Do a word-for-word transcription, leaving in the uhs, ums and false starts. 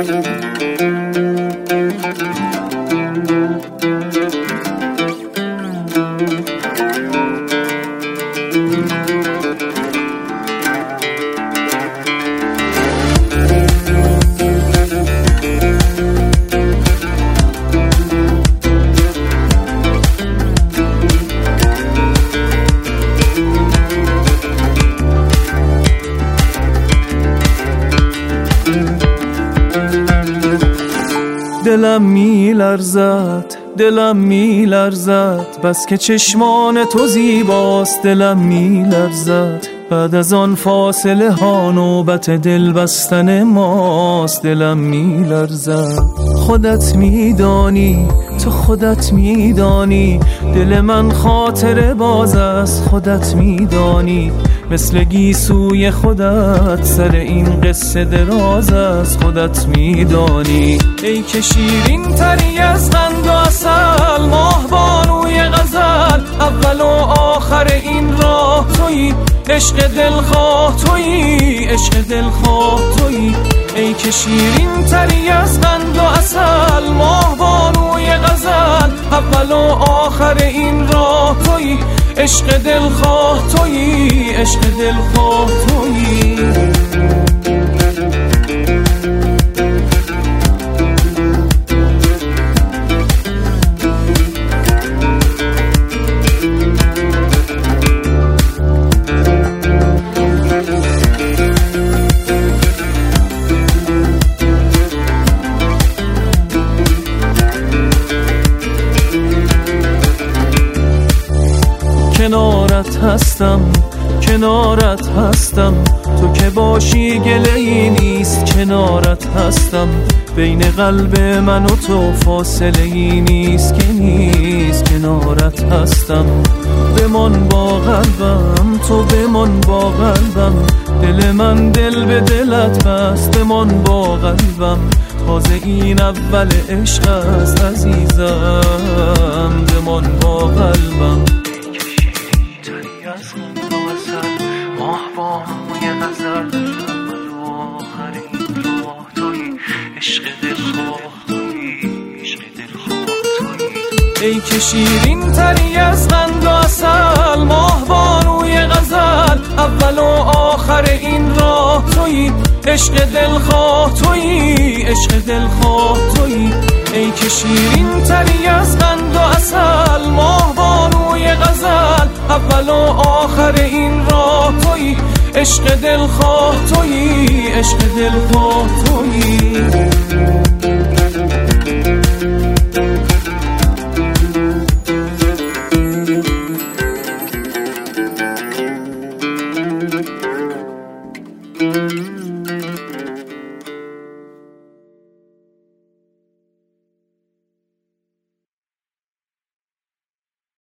دلم می لرزد دلم می لرزد بس که چشمان تو زیباست. دلم می لرزد بعد از آن فاصله ها نوبت دل بستن ماست. دلم می لرزد خودت می دانی تو خودت می دانی دل من خاطر باز است. خودت می دانی مثل گیسوی خودت سر این قصه دراز است. خودت می دانی ای که شیرین تری از قند و عسل، ماه بانوی غزل، اول و آخر این راه تویی. عشق دلخواه تویی عشق دلخواه تویی ای که شیرین تری از قند و عسل، ماه بانوی غزل، اول و آخر این راه تویی. عشق دلخواه تویی عشق دلخواه تویی. کنارت هستم کنارت هستم تو که باشی گله‌ای نیست. کنارت هستم بین قلب من و تو فاصله‌ای نیست که نیست. کنارت هستم بمان با قلبم تو بمان با قلبم. دل من دل به دلت بست بمان با قلبم. تازه این اول عشق است عزیزم بمان با قلبم. ماه بانوی غزل اول و آخر این راه تویی. عشق دلخواه تویی عشق دلخواه تویی ای که شیرین تری از قند و عسل، ماه بانوی غزل، اول و آخر این راه تویی. عشق دلخواه تویی عشق دلخواه تویی ای که شیرین تری از قند و عسل، ماه بانوی غزل، اول و آخر این راه تویی. عشق دلخواه تویی عشق دلخواه تویی.